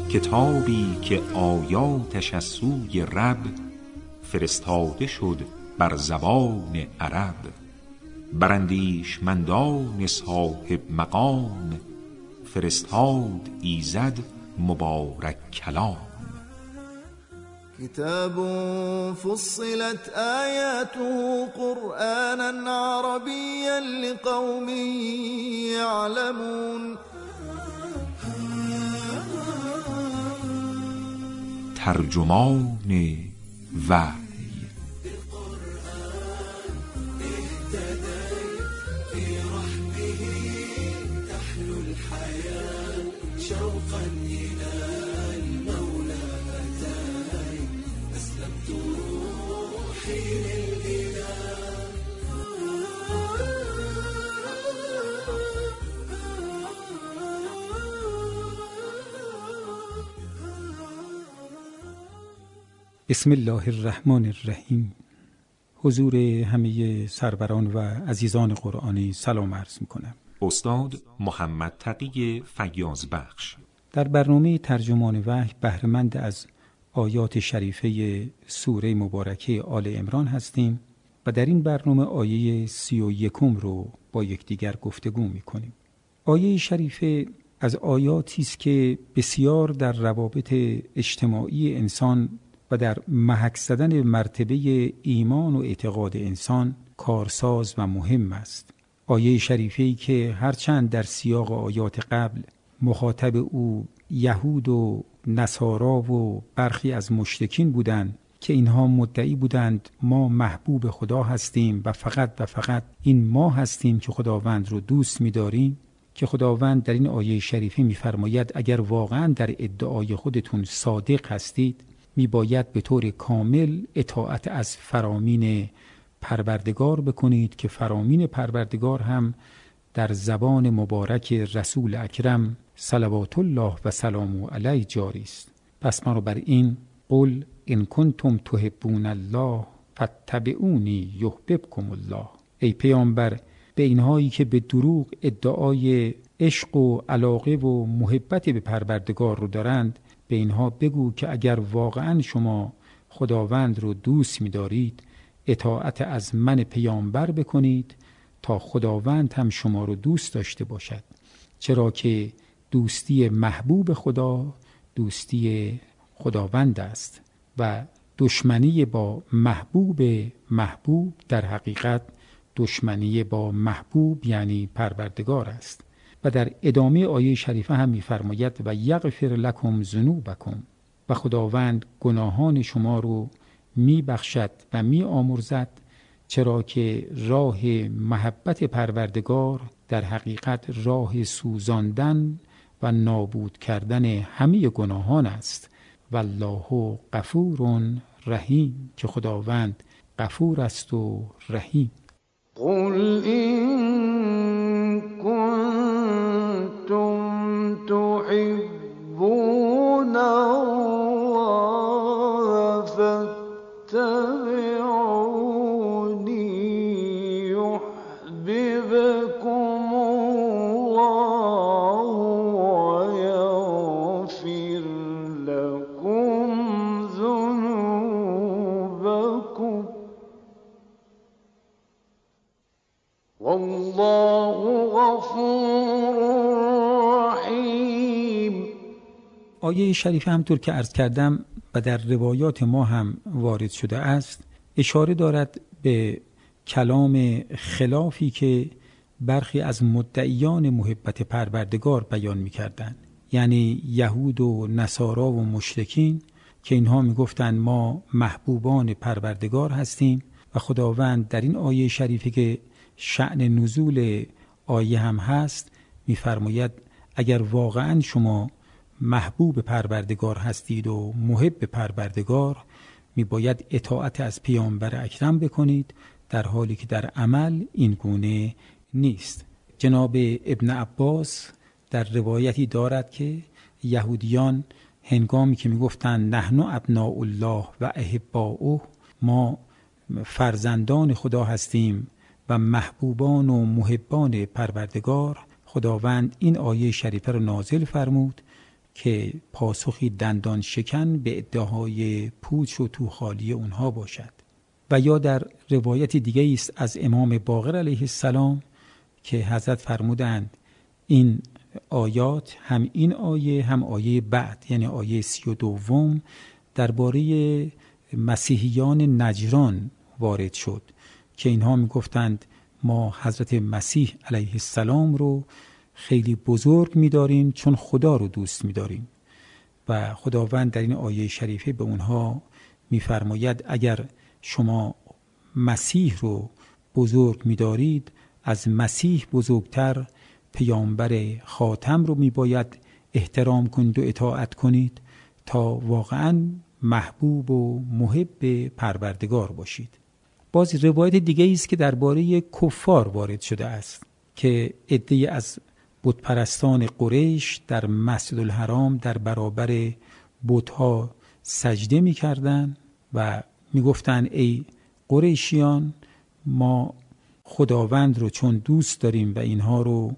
کتابی که آیاتش از سوی رب فرستاده شد بر زبان عرب، بر اندیشمندان صاحب مقام فرستاد ایزد مبارک کلام. كتاب فصلت آياته قرآنا عربيا لقوم يعلمون. ترجمان وحی. بسم الله الرحمن الرحیم. حضور همه سروران و عزیزان قرآنی سلام عرض می‌کنم. استاد محمد تقی فیاض بخش. در برنامه ترجمان وحی بهره‌مند از آیات شریفه سوره مبارکه آل عمران هستیم و در این برنامه آیه 31 رو با یکدیگر گفتگو می‌کنیم. آیه شریفه از آیاتی است که بسیار در روابط اجتماعی انسان و در محک زدن مرتبه ایمان و اعتقاد انسان کارساز و مهم است. آیه شریفه‌ای که هرچند در سیاق آیات قبل مخاطب او یهود و نصارا و برخی از مشرکین بودند که اینها مدعی بودند ما محبوب خدا هستیم و فقط این ما هستیم که خداوند رو دوست می‌داریم، که خداوند در این آیه شریفه می‌فرماید اگر واقعاً در ادعای خودتون صادق هستید میباید به طور کامل اطاعت از فرامین پروردگار بکنید که فرامین پروردگار هم در زبان مبارک رسول اکرم صلوات الله و سلامه علیه جاری است. پس بنابراین قل ان کنتم تحبون الله فاتبعونی یحببکم الله. ای پیامبر به اینهایی که به دروغ ادعای عشق و علاقه و محبت به پروردگار رو دارند به اینها بگو که اگر واقعا شما خداوند رو دوست می‌دارید اطاعت از من پیامبر بکنید تا خداوند هم شما رو دوست داشته باشد، چرا که دوستی محبوب خدا دوستی خداوند است و دشمنی با محبوب در حقیقت دشمنی با محبوب یعنی پروردگار است. و در ادامه آیه شریفه هم می‌فرماید و یغفر لکم ذنوبکم، و خداوند گناهان شما رو می‌بخشد و می‌آمرزد، چرا که راه محبت پروردگار در حقیقت راه سوزاندن و نابود کردن همه گناهان است. والله غفور رحیم، که خداوند غفور است و رحیم. قل این کنتم تحبون الله فاتبعونی یحببکم الله ویغفر لکم ذنوبکم والله غفور رحیم. آیه شریفه همطور که عرض کردم و در روایات ما هم وارد شده است اشاره دارد به کلام خلافی که برخی از مدعیان محبت پروردگار بیان می‌کردند، یعنی یهود و نصارا و مشرکین که اینها می‌گفتند ما محبوبان پروردگار هستیم و خداوند در این آیه شریفه که شأن نزول آیه هم هست می‌فرماید اگر واقعاً شما محبوب پروردگار هستید و محب پروردگار میباید اطاعت از پیامبر اکرم بکنید، در حالی که در عمل این گونه نیست. جناب ابن عباس در روایتی دارد که یهودیان هنگامی که میگفتند نحن ابناء الله و احباؤه، ما فرزندان خدا هستیم و محبوبان و محبان پروردگار، خداوند این آیه شریفه را نازل فرمود که پاسخی دندان شکن به ادعاهای پوچ و توخالی اونها باشد. و یا در روایت دیگه است از امام باقر علیه السلام که حضرت فرمودند این آیات، هم این آیه هم آیه بعد، یعنی آیه 32 درباره مسیحیان نجران وارد شد که اینها میگفتند ما حضرت مسیح علیه السلام رو خیلی بزرگ می‌داریم چون خدا رو دوست می‌داریم. و خداوند در این آیه شریفه به اونها می‌فرماید اگر شما مسیح رو بزرگ می‌دارید، از مسیح بزرگتر پیامبر خاتم رو میباید احترام کنید و اطاعت کنید تا واقعاً محبوب و محب پروردگار باشید. باز روایت دیگه است که درباره کفار وارد شده است که عده‌ای از بتپرستان قریش در مسجد الحرام در برابر بت‌ها سجده می‌کردند و می‌گفتند ای قریشیان، ما خداوند رو چون دوست داریم و اینها رو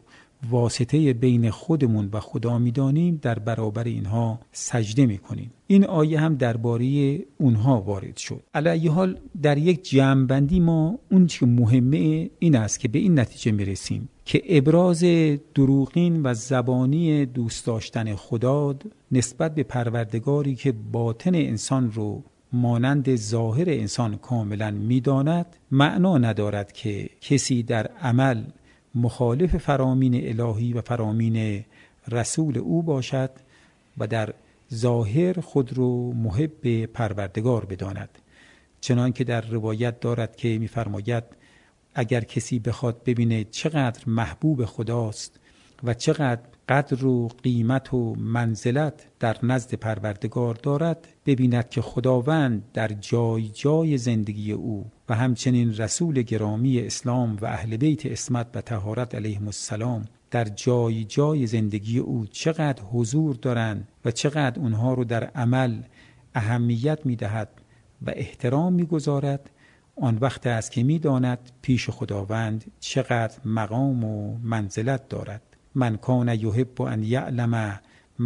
واسطه بین خودمون و خدا می‌دانیم، در برابر اینها سجده می‌کنیم. این آیه هم درباره اونها وارد شد. علی ای حال در یک جمع‌بندی ما اون چه مهمه این است که به این نتیجه می‌رسیم که ابراز دروغین و زبانی دوست داشتن خدا نسبت به پروردگاری که باطن انسان رو مانند ظاهر انسان کاملا می‌داند معنا ندارد که کسی در عمل مخالف فرامین الهی و فرامین رسول او باشد و در ظاهر خود رو محب پروردگار بداند. چنانکه در روایت دارد که می‌فرماید اگر کسی بخواد ببینه چقدر محبوب خداست و چقدر قدر و قیمت و منزلت در نزد پروردگار دارد، ببیند که خداوند در جای جای زندگی او و همچنین رسول گرامی اسلام و اهل بیت عصمت و طهارت علیهم السلام در جای جای زندگی او چقدر حضور دارند و چقدر اونها رو در عمل اهمیت می‌دهد و احترام می‌گذارد، آن وقت است که می‌داند پیش خداوند چقدر مقام و منزلت دارد. من کان یحب ان یعلم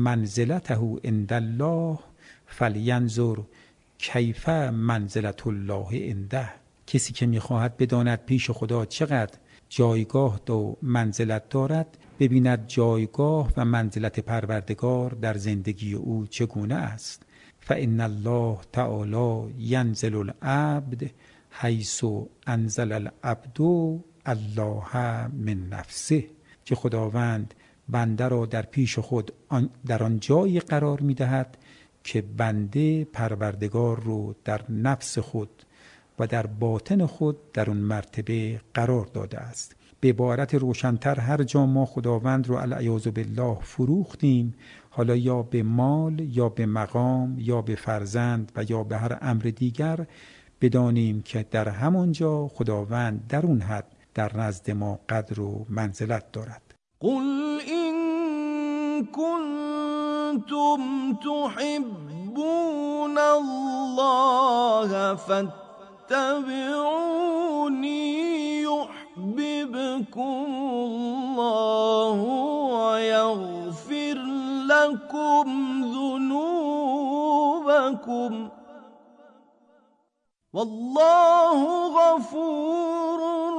منزلته عند الله فلینظر کیف منزلت الله عنده. کسی که می‌خواهد بداند پیش خدا چقدر جایگاه و منزلت دارد، ببیند جایگاه و منزلت پروردگار در زندگی او چگونه است. فإن الله تعالی ینزل العبد حیث انزل العبد الله من نفسه، که خداوند بنده را در پیش خود در آن جایی قرار می‌دهد که بنده پروردگار رو در نفس خود و در باطن خود در اون مرتبه قرار داده است. به عبارت روشن‌تر، هر جا ما خداوند رو العیاذ بالله فروختیم، حالا یا به مال یا به مقام یا به فرزند و یا به هر امر دیگر، بدانیم که در همانجا خداوند در اون حد در نزد ما قدر و منزلت دارد. قل إن كنتم تحبون الله فاتبعوني يحببكم الله ويغفر لكم ذنوبكم والله غفور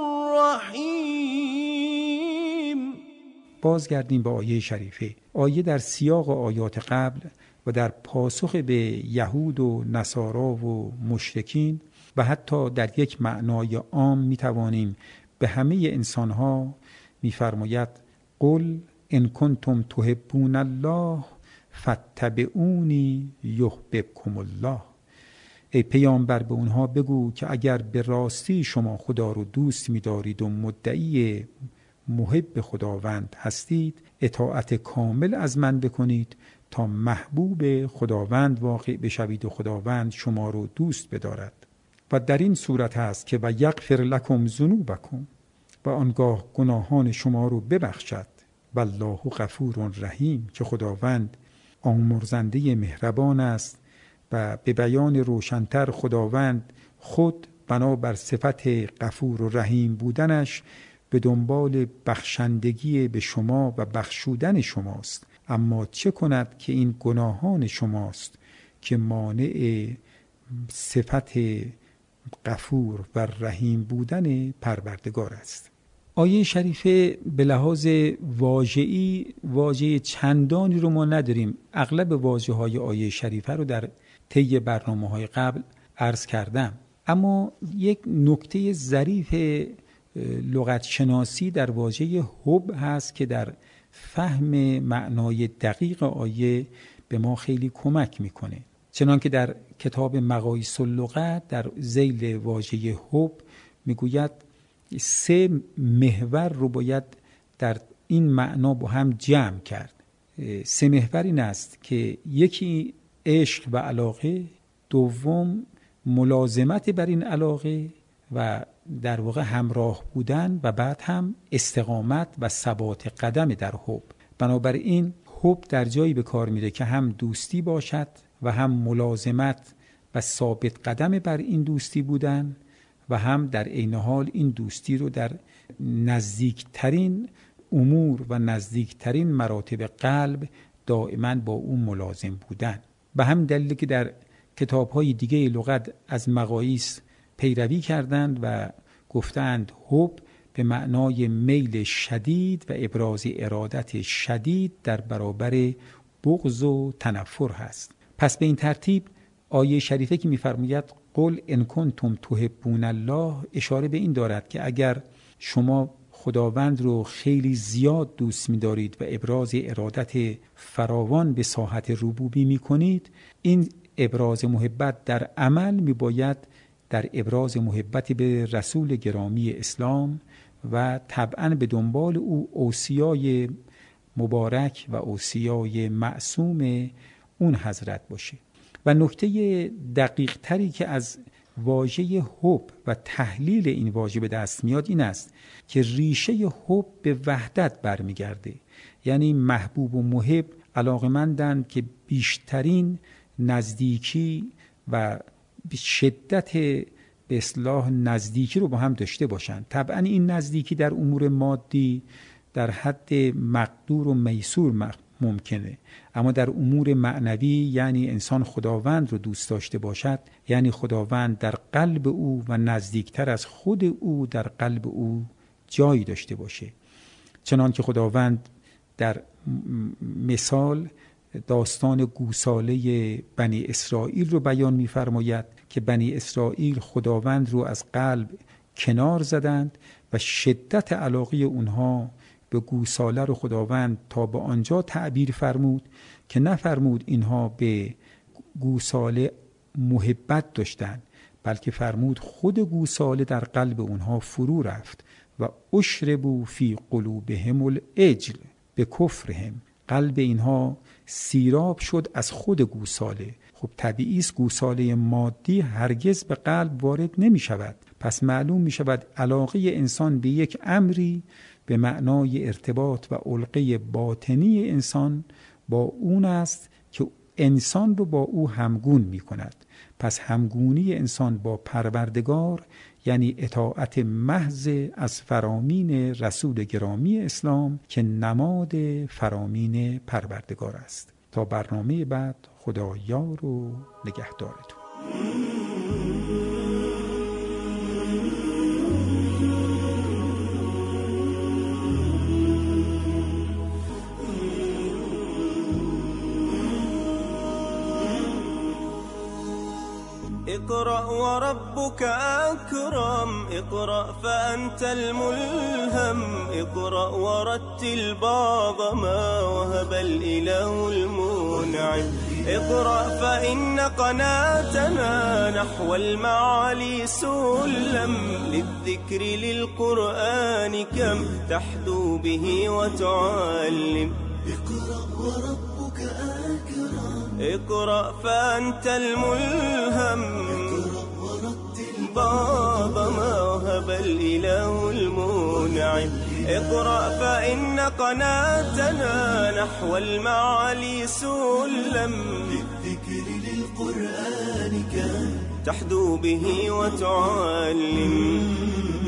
رحیم. بازگردیم به آیه شریفه. آیه در سیاق آیات قبل و در پاسخ به یهود و نصارا و مشرکین و حتی در یک معنای عام میتوانیم به همه انسانها میفرماید قل ان کنتم تحبون الله فاتبعونی یحببکم الله. ای پیامبر به اونها بگو که اگر به راستی شما خدا رو دوست می‌دارید و مدعی محب خداوند هستید، اطاعت کامل از من بکنید تا محبوب خداوند واقع بشوید و خداوند شما رو دوست بدارد. و در این صورت هست که و یغفر لکم ذنوبکم، و آنگاه گناهان شما رو ببخشد. والله غفور رحیم، که خداوند آمرزنده مهربان است. و به بیان روشن‌تر، خداوند خود بنابر صفت غفور و رحیم بودنش به دنبال بخشندگی به شما و بخشودن شماست اما چه کند که این گناهان شماست که مانع صفت غفور و رحیم بودن پروردگار است. آیه شریفه به لحاظ واژه‌ای واژه چندانی رو ما نداریم. اغلب واژه‌های آیه شریفه رو در طی برنامه‌های قبل عرض کردم، اما یک نکته ظریف لغت شناسی در واژه حب هست که در فهم معنای دقیق آیه به ما خیلی کمک میکنه. چنانکه در کتاب مقاییس اللغت در ذیل واژه حب میگوید 3 محور رو باید در این معنا با هم جمع کرد. 3 محور این است که یکی عشق و علاقه، دوم ملازمت بر این علاقه و در واقع همراه بودن، و بعد هم استقامت و ثبات قدم در حب. بنابراین حب در جایی به کار میره که هم دوستی باشد و هم ملازمت و ثابت قدم بر این دوستی بودن، و هم در عین حال این دوستی رو در نزدیکترین امور و نزدیکترین مراتب قلب دائما با اون ملازم بودن. به هم دلیل که در کتاب‌های دیگه لغت از مقاییس پیروی کردند و گفتند حب به معنای میل شدید و ابراز ارادت شدید در برابر بغض و تنفر هست. پس به این ترتیب آیه شریفه که می‌فرماید قل ان کنتم تحبون الله اشاره به این دارد که اگر شما خداوند رو خیلی زیاد دوست می‌دارید و ابراز ارادت فراوان به ساحت ربوبی می‌کنید، این ابراز محبت در عمل می‌باید در ابراز محبت به رسول گرامی اسلام و طبعاً به دنبال او اوصیای مبارک و اوصیای معصوم اون حضرت باشه. و نکته دقیق تری که از واژه حب و تحلیل این واژه به دست میاد این است که ریشه حب به وحدت برمیگرده. یعنی محبوب و محب علاقمندند که بیشترین نزدیکی و شدت به اصطلاح نزدیکی رو با هم داشته باشند. طبعا این نزدیکی در امور مادی در حد مقدور و میسور ممکنه، اما در امور معنوی یعنی انسان خداوند رو دوست داشته باشد، یعنی خداوند در قلب او و نزدیکتر از خود او در قلب او جایی داشته باشه. چنانکه خداوند در مثال داستان گوساله بنی اسرائیل رو بیان می‌فرماید که بنی اسرائیل خداوند رو از قلب کنار زدند و شدت علاقه اونها به گوساله رو خداوند تا به آنجا تعبیر فرمود که نفرمود اینها به گوساله محبت داشتند، بلکه فرمود خود گوساله در قلب اونها فرو رفت و اشربوا فی قلوبهم العجل بکفرهم. قلب اینها سیراب شد از خود گوساله. خب طبیعی است گوساله مادی هرگز به قلب وارد نمی شود. پس معلوم می شود علاقه انسان به یک امری به معنای ارتباط و علقه باطنی انسان با اون است که انسان رو با او همگون می کند. پس همگونی انسان با پروردگار یعنی اطاعت محض از فرامین رسول گرامی اسلام که نماد فرامین پروردگار است. تا برنامه بعد خدا یار و نگهدارتون. اقرأ وربك أكرم اقرأ فأنت الملهم اقرأ ورتل بعض ما وهب الإله المنعم اقرأ فإن قناتنا نحو المعالي سلم للذكر للقرآن كم تحدو به وتعلم اقرأ وربك أكرم اقرأ فأنت الملهم بعض ما وهب الإله المنعم اقرأ فإن قناتنا نحو المعالي سلم للذكر للقرآن كم تحدو به وتعلم